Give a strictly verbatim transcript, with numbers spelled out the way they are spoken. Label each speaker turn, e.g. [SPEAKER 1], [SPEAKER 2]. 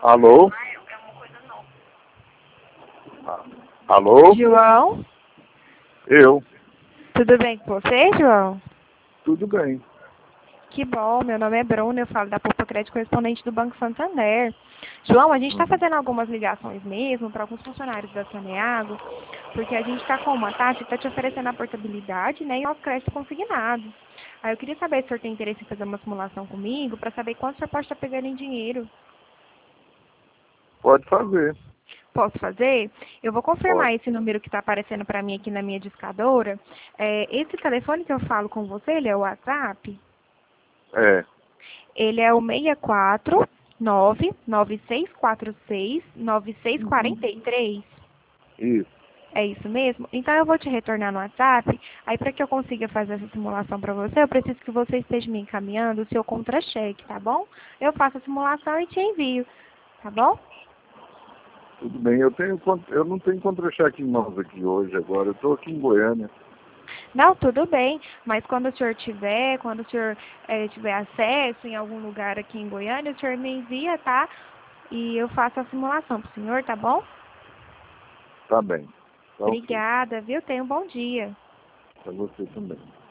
[SPEAKER 1] Alô? Ah, Alô?
[SPEAKER 2] João?
[SPEAKER 1] Eu?
[SPEAKER 2] Tudo bem com você, João?
[SPEAKER 1] Tudo bem.
[SPEAKER 2] Que bom, meu nome é Bruna, eu falo da Poupa Crédito correspondente do Banco Santander. João, a gente está
[SPEAKER 1] Uhum.
[SPEAKER 2] fazendo algumas ligações mesmo para alguns funcionários da Saneago, porque a gente está com uma taxa que está te oferecendo a portabilidade, né, e o crédito consignado. Aí eu queria saber se o senhor tem interesse em fazer uma simulação comigo para saber quanto o senhor pode estar pegando em dinheiro.
[SPEAKER 1] Pode fazer.
[SPEAKER 2] Posso fazer? Eu vou
[SPEAKER 1] Pode.
[SPEAKER 2] confirmar esse número que está aparecendo para mim aqui na minha discadora. É, esse telefone que eu falo com você, ele é o WhatsApp?
[SPEAKER 1] É.
[SPEAKER 2] Ele é o seis quatro nove nove seis quatro seis nove seis quatro
[SPEAKER 1] Uhum.
[SPEAKER 2] três.
[SPEAKER 1] Isso.
[SPEAKER 2] É isso mesmo? Então eu vou te retornar no WhatsApp. Aí para que eu consiga fazer essa simulação para você, eu preciso que você esteja me encaminhando o seu contra-cheque, tá bom? Eu faço a simulação e te envio, tá bom?
[SPEAKER 1] Tudo bem. Eu tenho con- eu não tenho contra-cheque em mãos aqui hoje agora. Eu estou aqui em Goiânia.
[SPEAKER 2] Não, tudo bem, mas quando o senhor tiver, quando o senhor eh, tiver acesso em algum lugar aqui em Goiânia, o senhor me envia, tá? E eu faço a simulação pro senhor, tá bom?
[SPEAKER 1] Tá bem. Tá ok.
[SPEAKER 2] Obrigada, viu? Tenha um bom dia.
[SPEAKER 1] Para você também.